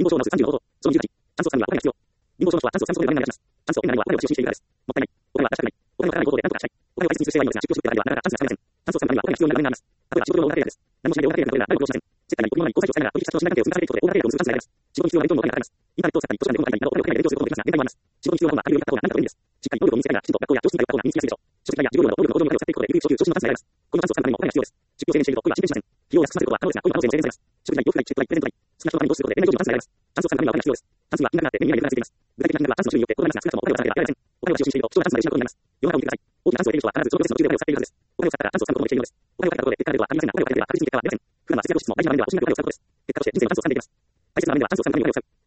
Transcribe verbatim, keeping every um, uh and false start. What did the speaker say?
合症の数さんじゅうの方法。そのにじゅうはち。酸素酸味はお金が必要。貧乏症の人は酸素酸素の量がない酸素を得ないのはお金を使用しにくいからです。もったいない。お金は出したくない。お金を払わない方法で何とかしたい。お金を大切にする姿勢はいいのですが、出費をするってからにはなかなか安心がつかめません。酸素酸味はお金が必要な場面があります。例えば仕事上のオーバーテイラーです。何もしないでオーバーテイラーが取れるなら誰も労働しません。接待にお金に交際をされながら取引先と信頼関係を積み重ねていくことでオーバーテイラーを結ぶチャンスがあります。仕事に必要な勉強もお金がかかります。インターネットを使ったり、図書館で本を借りたりなどお金をかけない勉強することもできますが、限界もあります。仕事に必要な本はあるより買った方が何かと便利です。しっかり能力を身につけながら、きちんと学校や教室に通った方が身につきやすいでしょう。書籍代や授業料など能力の向上に使っていくことで、有利昇給、昇進のチャンスがあります。このチャンスをつかむためにもお金が必要です。出費を制限していると恋は進展しません。費用を安くさせることは可能ですが、恋の可能性も制限されます。食事代、洋服代、チップ代、プレゼント代、好きな人のためにどうすることで恋愛上のチャンスがあります。チャンスをつかむためにはお金が必要です。チャンスには金額があって目に見えない値段がついています。具体的な金額はチャンスの種類によって異なりますが、少なくともお金を出さなければ得られません。お金を使用していると貴重なチャンスまで失うことになります。世の中を見てください。大きなチャンスを得る人は必ずそのプロセスの途中でお金を使っているはずです。お金を使ったらチャンスをつかむこともできているのです。お金をかけたところで結果が出ることはありませんが、お金をかけていれば確実に結果は出ません。普段は節約をしつつも大事な場面では惜しみなくお金を使うことです。結果として人生のチャンスをつかんでいきます。大切な場面ではチャンスをつかむためにお金を使う。